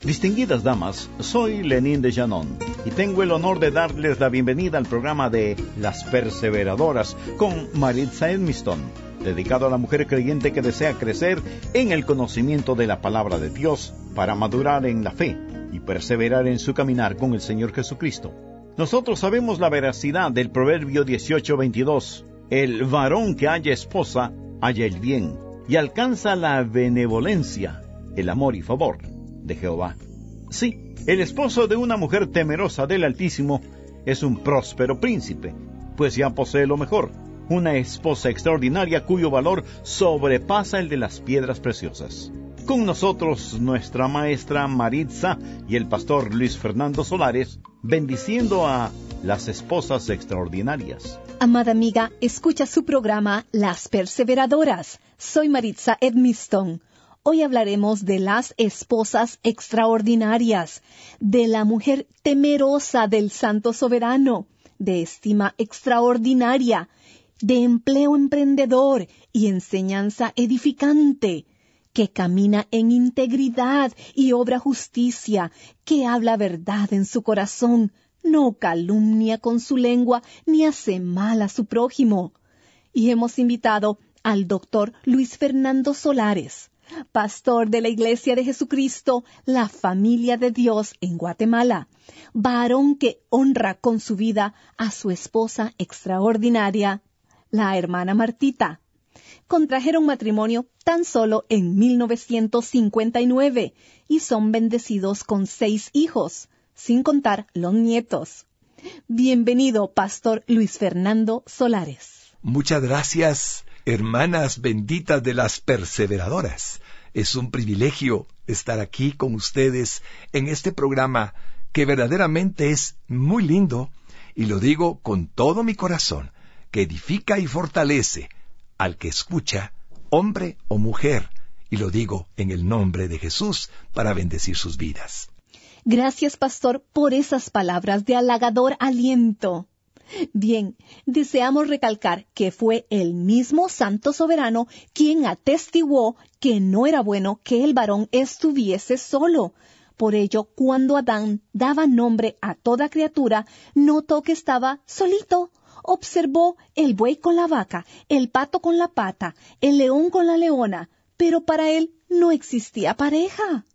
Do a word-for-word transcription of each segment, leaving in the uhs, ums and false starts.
Distinguidas damas, soy Lenín de Llanón y tengo el honor de darles la bienvenida al programa de Las Perseveradoras con Maritza Edmiston, dedicado a la mujer creyente que desea crecer en el conocimiento de la palabra de Dios para madurar en la fe y perseverar en su caminar con el Señor Jesucristo. Nosotros sabemos la veracidad del Proverbio dieciocho veintidós. El varón que halla esposa, halla el bien y alcanza la benevolencia, el amor y favor de Jehová. Sí, el esposo de una mujer temerosa del Altísimo es un próspero príncipe, pues ya posee lo mejor, una esposa extraordinaria cuyo valor sobrepasa el de las piedras preciosas. Con nosotros nuestra maestra Maritza y el pastor Luis Fernando Solares, bendiciendo a las esposas extraordinarias. Amada amiga, escucha su programa Las Perseveradoras. Soy Maritza Edmiston. Hoy hablaremos de las esposas extraordinarias, de la mujer temerosa del Santo Soberano, de estima extraordinaria, de empleo emprendedor y enseñanza edificante, que camina en integridad y obra justicia, que habla verdad en su corazón, no calumnia con su lengua ni hace mal a su prójimo. Y hemos invitado al doctor Luis Fernando Solares, pastor de la Iglesia de Jesucristo, la Familia de Dios en Guatemala, varón que honra con su vida a su esposa extraordinaria, la hermana Martita. Contrajeron matrimonio tan solo en mil novecientos cincuenta y nueve y son bendecidos con seis hijos, sin contar los nietos. Bienvenido, pastor Luis Fernando Solares. Muchas gracias, hermanas benditas de las perseveradoras. Es un privilegio estar aquí con ustedes en este programa que verdaderamente es muy lindo, y lo digo con todo mi corazón, que edifica y fortalece al que escucha, hombre o mujer, y lo digo en el nombre de Jesús para bendecir sus vidas. Gracias, pastor, por esas palabras de halagador aliento. Bien, deseamos recalcar que fue el mismo Santo Soberano quien atestiguó que no era bueno que el varón estuviese solo. Por ello, cuando Adán daba nombre a toda criatura, notó que estaba solito. Observó el buey con la vaca, el pato con la pata, el león con la leona, pero para él no existía pareja.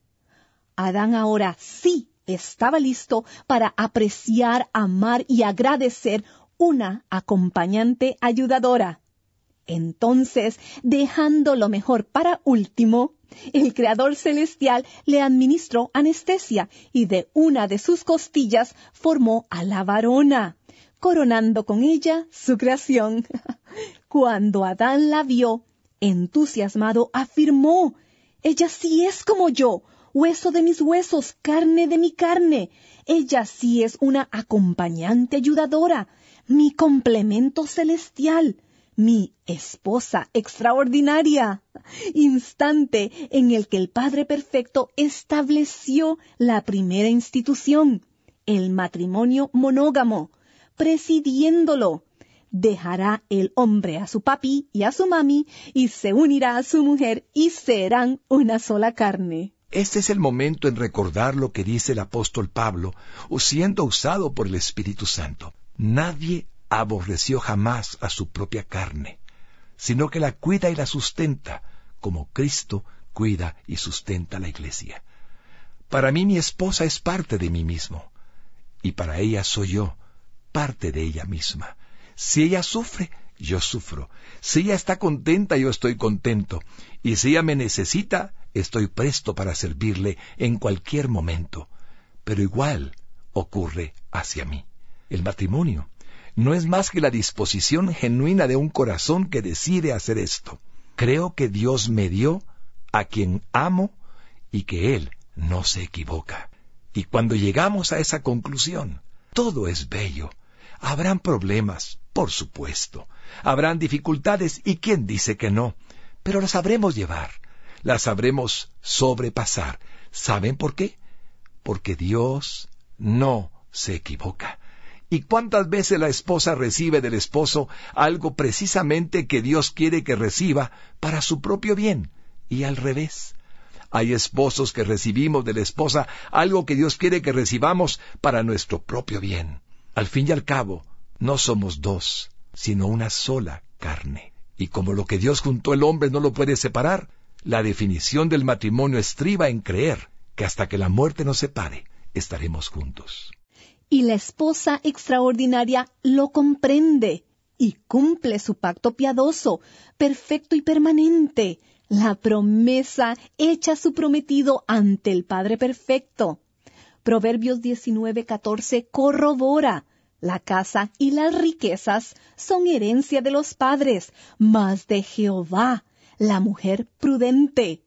Adán ahora sí estaba listo para apreciar, amar y agradecer una acompañante ayudadora. Entonces, dejando lo mejor para último, el Creador Celestial le administró anestesia y de una de sus costillas formó a la varona, coronando con ella su creación. Cuando Adán la vio, entusiasmado afirmó: «Ella sí es como yo, hueso de mis huesos, carne de mi carne. Ella sí es una acompañante ayudadora, mi complemento celestial, mi esposa extraordinaria». Instante en el que el Padre Perfecto estableció la primera institución, el matrimonio monógamo, presidiéndolo. Dejará el hombre a su papi y a su mami y se unirá a su mujer y serán una sola carne. Este es el momento en recordar lo que dice el apóstol Pablo, siendo usado por el Espíritu Santo. Nadie aborreció jamás a su propia carne, sino que la cuida y la sustenta, como Cristo cuida y sustenta a la iglesia. Para mí mi esposa es parte de mí mismo, y para ella soy yo, parte de ella misma. Si ella sufre, yo sufro. Si ella está contenta, yo estoy contento. Y si ella me necesita, estoy presto para servirle en cualquier momento. Pero igual ocurre hacia mí. El matrimonio no es más que la disposición genuina de un corazón que decide hacer esto. Creo que Dios me dio a quien amo y que Él no se equivoca. Y cuando llegamos a esa conclusión, todo es bello. Habrán problemas, por supuesto. Habrán dificultades, y quién dice que no. Pero las sabremos llevar, las sabremos sobrepasar. ¿Saben por qué? Porque Dios no se equivoca. ¿Y cuántas veces la esposa recibe del esposo algo precisamente que Dios quiere que reciba para su propio bien? Y al revés. Hay esposos que recibimos de la esposa algo que Dios quiere que recibamos para nuestro propio bien. Al fin y al cabo, no somos dos, sino una sola carne. Y como lo que Dios juntó el hombre no lo puede separar, la definición del matrimonio estriba en creer que hasta que la muerte nos separe, estaremos juntos. Y la esposa extraordinaria lo comprende y cumple su pacto piadoso, perfecto y permanente, la promesa hecha a su prometido ante el Padre perfecto. Proverbios diecinueve catorce corrobora: la casa y las riquezas son herencia de los padres, mas de Jehová la mujer prudente.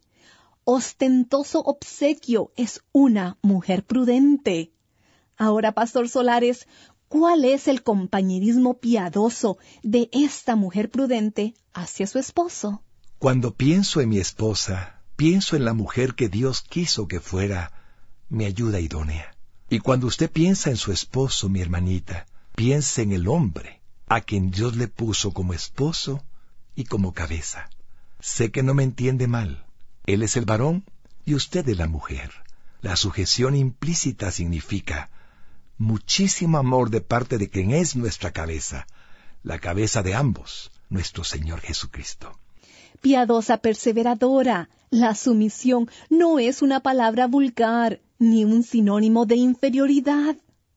Ostentoso obsequio es una mujer prudente. Ahora, Pastor Solares, ¿cuál es el compañerismo piadoso de esta mujer prudente hacia su esposo? Cuando pienso en mi esposa, pienso en la mujer que Dios quiso que fuera mi ayuda idónea. Y cuando usted piensa en su esposo, mi hermanita, piense en el hombre a quien Dios le puso como esposo y como cabeza. Sé que no me entiende mal. Él es el varón y usted es la mujer. La sujeción implícita significa muchísimo amor de parte de quien es nuestra cabeza, la cabeza de ambos, nuestro Señor Jesucristo. Piadosa perseveradora, la sumisión no es una palabra vulgar, ni un sinónimo de inferioridad.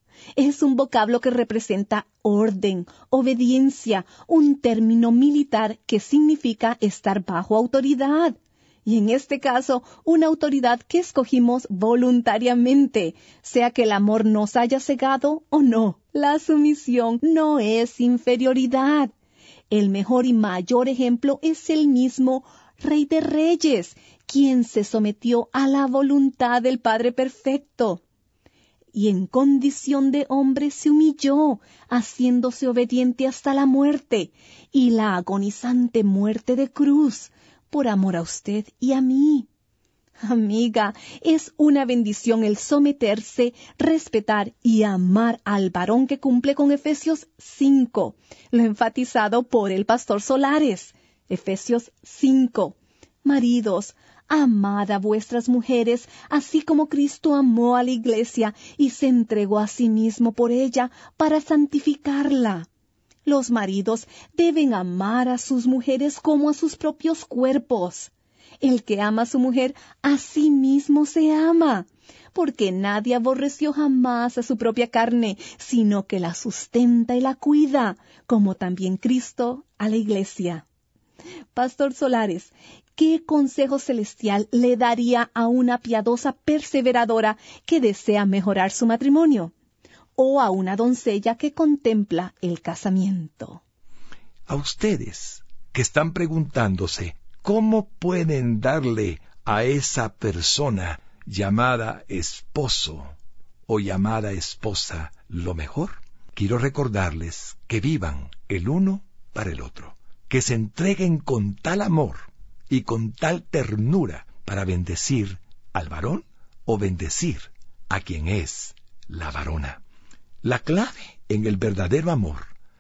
Es un vocablo que representa orden, obediencia, un término militar que significa estar bajo autoridad. Y en este caso, una autoridad que escogimos voluntariamente, sea que el amor nos haya cegado o no. La sumisión no es inferioridad. El mejor y mayor ejemplo es el mismo Rey de Reyes, quien se sometió a la voluntad del Padre Perfecto. Y en condición de hombre se humilló, haciéndose obediente hasta la muerte, y la agonizante muerte de cruz, por amor a usted y a mí. Amiga, es una bendición el someterse, respetar y amar al varón que cumple con Efesios cinco, lo enfatizado por el Pastor Solares. Efesios cinco. Maridos, amad a vuestras mujeres, así como Cristo amó a la iglesia y se entregó a sí mismo por ella para santificarla. Los maridos deben amar a sus mujeres como a sus propios cuerpos. El que ama a su mujer, a sí mismo se ama, porque nadie aborreció jamás a su propia carne, sino que la sustenta y la cuida, como también Cristo a la iglesia. Pastor Solares, ¿qué consejo celestial le daría a una piadosa perseveradora que desea mejorar su matrimonio? O a una doncella que contempla el casamiento. A ustedes que están preguntándose cómo pueden darle a esa persona llamada esposo o llamada esposa lo mejor, quiero recordarles que vivan el uno para el otro, que se entreguen con tal amor y con tal ternura para bendecir al varón o bendecir a quien es la varona. La clave en el verdadero amor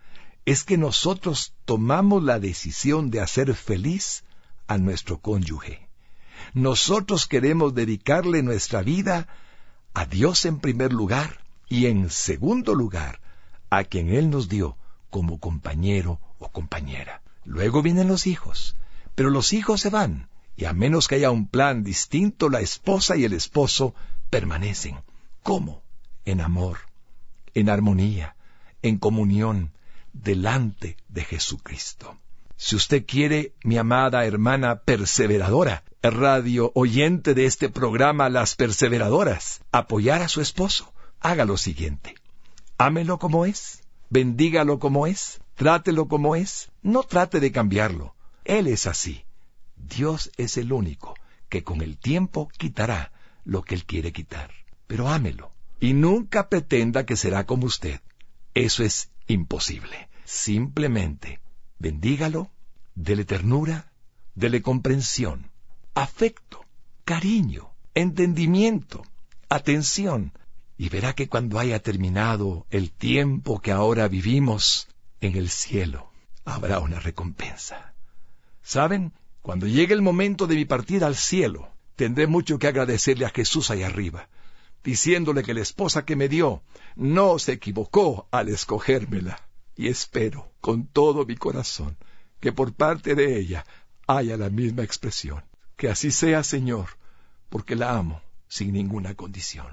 es que nosotros tomamos la decisión de hacer feliz a nuestro cónyuge. Nosotros queremos dedicarle nuestra vida a Dios en primer lugar y en segundo lugar a quien Él nos dio como compañero o compañera. Luego vienen los hijos, pero los hijos se van y a menos que haya un plan distinto, la esposa y el esposo permanecen. ¿Cómo? En amor, en armonía, en comunión, delante de Jesucristo. Si usted quiere, mi amada hermana perseveradora, radio oyente de este programa Las Perseveradoras, apoyar a su esposo, haga lo siguiente. Ámelo como es, bendígalo como es, trátelo como es, no trate de cambiarlo. Él es así. Dios es el único que con el tiempo quitará lo que Él quiere quitar. Pero ámelo. Y nunca pretenda que será como usted. Eso es imposible. Simplemente bendígalo, dele ternura, dele comprensión, afecto, cariño, entendimiento, atención, y verá que cuando haya terminado el tiempo que ahora vivimos, en el cielo habrá una recompensa. ¿Saben? Cuando llegue el momento de mi partida al cielo, tendré mucho que agradecerle a Jesús allá arriba, diciéndole que la esposa que me dio no se equivocó al escogérmela. Y espero, con todo mi corazón, que por parte de ella haya la misma expresión. Que así sea, Señor, porque la amo sin ninguna condición.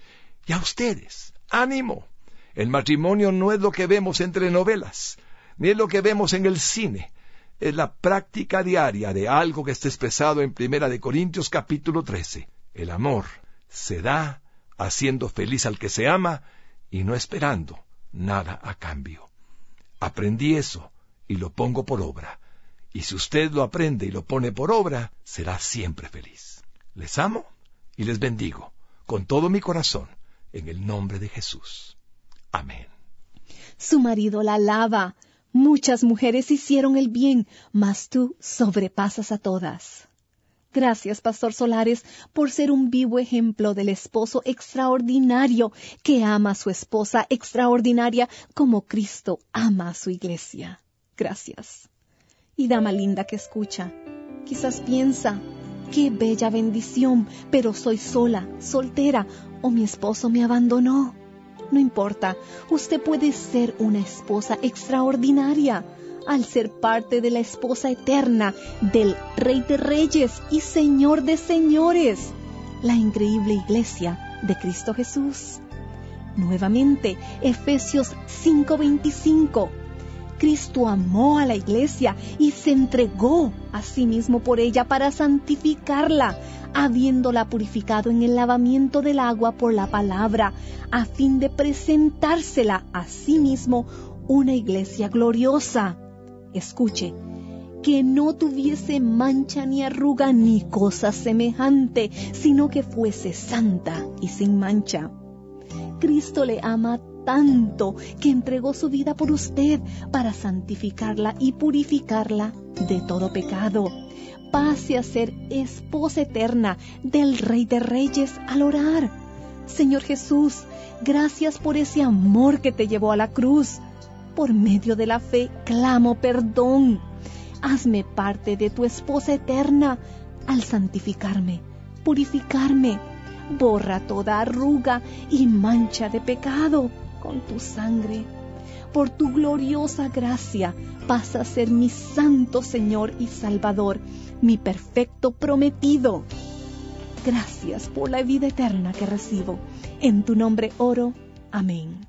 Y a ustedes, ánimo. El matrimonio no es lo que vemos entre novelas, ni es lo que vemos en el cine. Es la práctica diaria de algo que está expresado en Primera de Corintios capítulo trece. El amor se da haciendo feliz al que se ama y no esperando nada a cambio. Aprendí eso y lo pongo por obra. Y si usted lo aprende y lo pone por obra, será siempre feliz. Les amo y les bendigo con todo mi corazón, en el nombre de Jesús. Amén. Su marido la alaba. Muchas mujeres hicieron el bien, mas tú sobrepasas a todas. Gracias, Pastor Solares, por ser un vivo ejemplo del esposo extraordinario que ama a su esposa extraordinaria como Cristo ama a su iglesia. Gracias. Y dama linda que escucha, quizás piensa, qué bella bendición, pero soy sola, soltera, o mi esposo me abandonó. No importa, usted puede ser una esposa extraordinaria al ser parte de la esposa eterna del Rey de Reyes y Señor de Señores, la increíble iglesia de Cristo Jesús. Nuevamente, Efesios cinco veinticinco. Cristo amó a la iglesia y se entregó a sí mismo por ella para santificarla, habiéndola purificado en el lavamiento del agua por la palabra, a fin de presentársela a sí mismo una iglesia gloriosa. Escuche, que no tuviese mancha ni arruga ni cosa semejante, sino que fuese santa y sin mancha. Cristo le ama tanto que entregó su vida por usted para santificarla y purificarla de todo pecado. Pase a ser esposa eterna del Rey de Reyes al orar. Señor Jesús, gracias por ese amor que te llevó a la cruz. Por medio de la fe clamo perdón. Hazme parte de tu esposa eterna al santificarme, purificarme. Borra toda arruga y mancha de pecado con tu sangre. Por tu gloriosa gracia, pasa a ser mi santo Señor y Salvador, mi perfecto prometido. Gracias por la vida eterna que recibo. En tu nombre oro. Amén.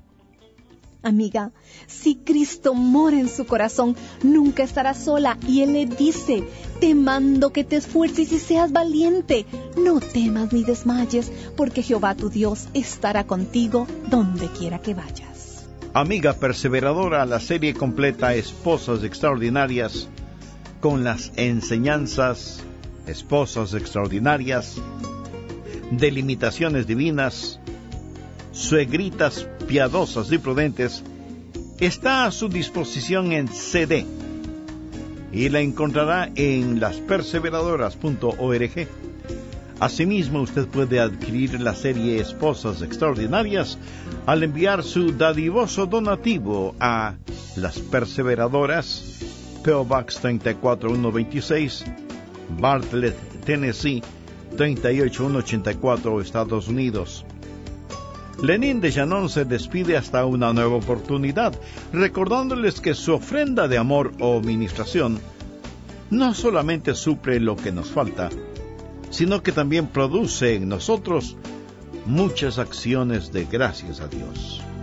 Amiga, si Cristo mora en su corazón, nunca estará sola, y Él le dice, te mando que te esfuerces y seas valiente. No temas ni desmayes, porque Jehová tu Dios estará contigo donde quiera que vayas. Amiga perseveradora, la serie completa Esposas Extraordinarias, con las enseñanzas Esposas Extraordinarias, Delimitaciones Divinas, Suegritas Piadosas y Prudentes, está a su disposición en C D y la encontrará en las perseveradoras punto org. Asimismo, usted puede adquirir la serie Esposas Extraordinarias al enviar su dadivoso donativo a Las Perseveradoras, P O Box treinta y cuatro mil ciento veintiséis, Bartlett, Tennessee treinta y ocho mil ciento ochenta y cuatro, Estados Unidos. Lenín de Llanón se despide hasta una nueva oportunidad, recordándoles que su ofrenda de amor o ministración no solamente suple lo que nos falta, sino que también produce en nosotros muchas acciones de gracias a Dios.